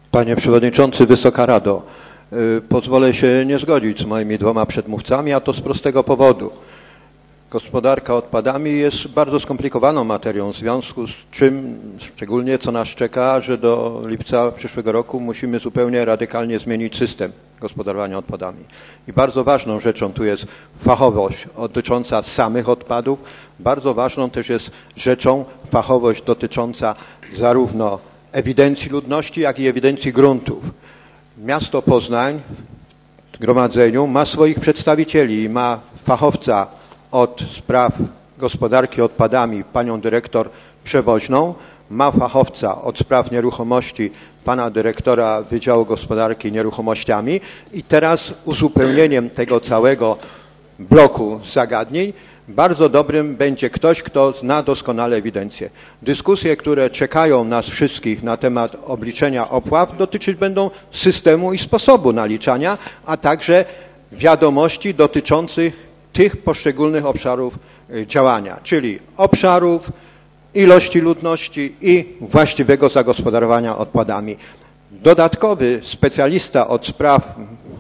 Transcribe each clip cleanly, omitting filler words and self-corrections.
Panie Przewodniczący, Wysoka Rado, pozwolę się nie zgodzić z moimi dwoma przedmówcami, a to z prostego powodu. Gospodarka odpadami jest bardzo skomplikowaną materią, w związku z czym, szczególnie co nas czeka, że do lipca przyszłego roku musimy zupełnie radykalnie zmienić system gospodarowania odpadami. I bardzo ważną rzeczą tu jest fachowość dotycząca samych odpadów. Bardzo ważną też jest rzeczą fachowość dotycząca zarówno ewidencji ludności, jak i ewidencji gruntów. Miasto Poznań w gromadzeniu ma swoich przedstawicieli, ma fachowca od spraw gospodarki odpadami, panią dyrektor Przewoźną, ma fachowca od spraw nieruchomości, pana dyrektora Wydziału Gospodarki Nieruchomościami i teraz uzupełnieniem tego całego bloku zagadnień bardzo dobrym będzie ktoś, kto zna doskonale ewidencję. Dyskusje, które czekają nas wszystkich na temat obliczenia opłat, dotyczyć będą systemu i sposobu naliczania, a także wiadomości dotyczących tych poszczególnych obszarów działania, czyli obszarów, ilości ludności i właściwego zagospodarowania odpadami. Dodatkowy specjalista od spraw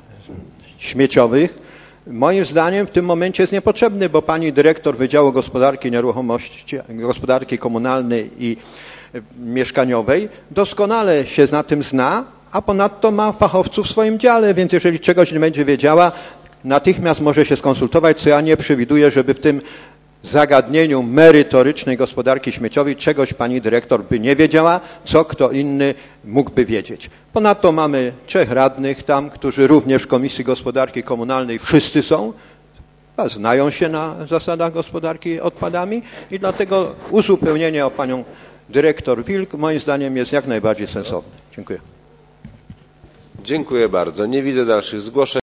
śmieciowych moim zdaniem w tym momencie jest niepotrzebny, bo pani dyrektor Wydziału Gospodarki Nieruchomości, Gospodarki Komunalnej i Mieszkaniowej doskonale się na tym zna, a ponadto ma fachowców w swoim dziale, więc jeżeli czegoś nie będzie wiedziała, natychmiast może się skonsultować, co ja nie przewiduję, żeby w tym zagadnieniu merytorycznej gospodarki śmieciowej czegoś pani dyrektor by nie wiedziała, co kto inny mógłby wiedzieć. Ponadto mamy 3 radnych tam, którzy również w Komisji Gospodarki Komunalnej wszyscy są, a znają się na zasadach gospodarki odpadami i dlatego uzupełnienie o panią dyrektor Wilk moim zdaniem jest jak najbardziej sensowne. Dziękuję. Dziękuję bardzo. Nie widzę dalszych zgłoszeń.